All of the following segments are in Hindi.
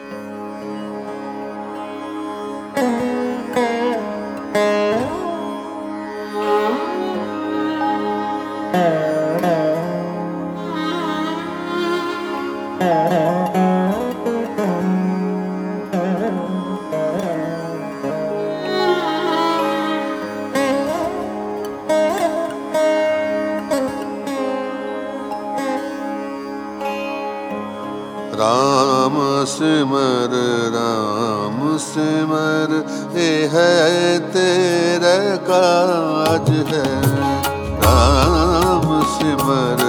राम सिमर ये है तेरा काज है। राम सिमर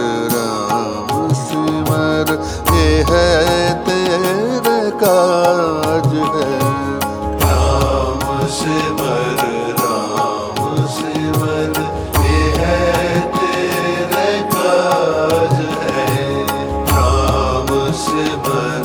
ये है तेरा काज है। राम सिमर ये है तेरा काज है। राम सिमर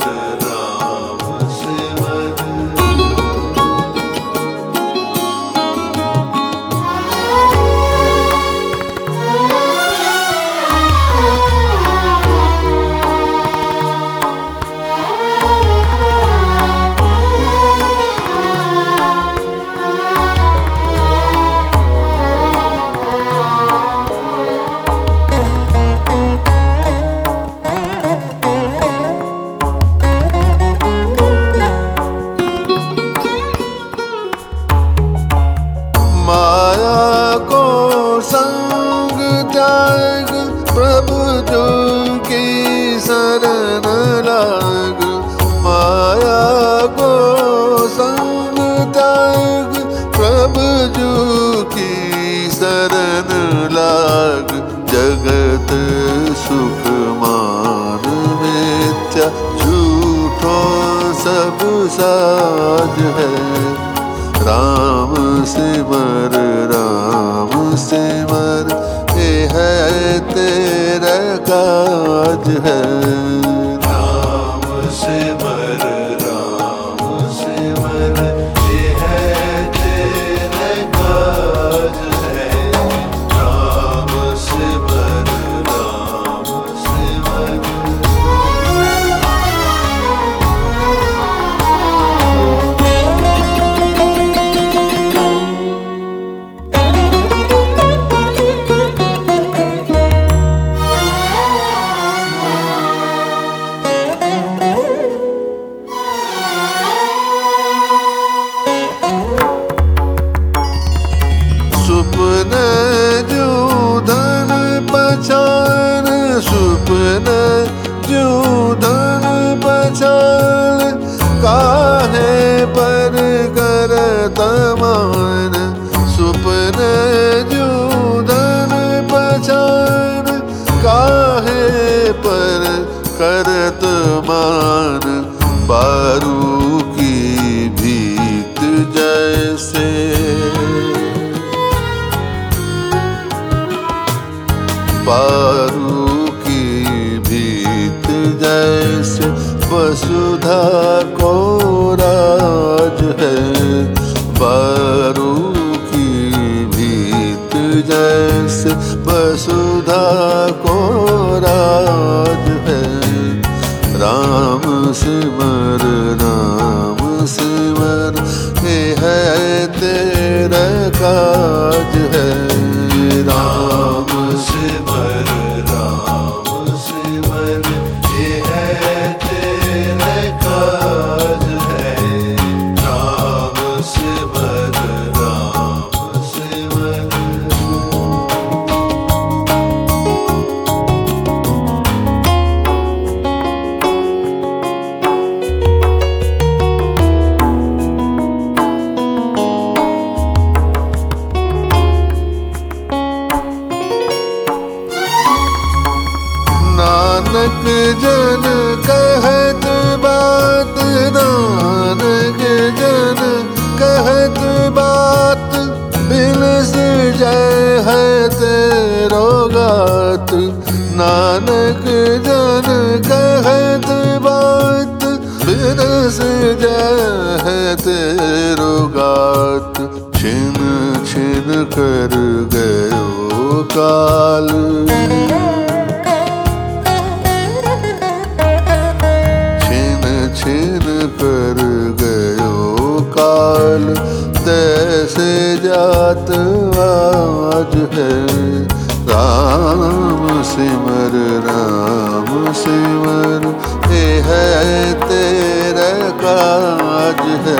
संग त्याग प्रभु जो की शरण लाग। माया को संग त्याग प्रभु जो की शरण लाग। जगत सुख मान मिथ्या झूठो सब साज है। राम सिमर ये है तेरा काज है। राम सिमर ये है तेरा काज है। राम सिमर सुपने जो धन पहचान, सुपने जो धन पहचान काहे पर करत मान। सुपने जो धन पहचान काहे पर करत मान। बारू की भीत जैसे बारू की भीत जैसे वसुधा को राज है। बारू की भीत जैसे वसुधा को राज है। राम सिमर ये है तेरा काज है। राम सिमर ये है तेरा काज है। राम सिमर नानक जन कहत बात, नानक जन कहत बात। बिलस जय है तेरो गात। नानक जन कहत बात, बिलस जय है तेरो गात। छिन छिन कर गयो काल, छिन कर तेरा काज है।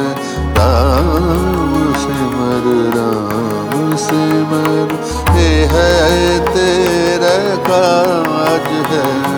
राम सिमर राम सिमर, ये है तेरा काज है।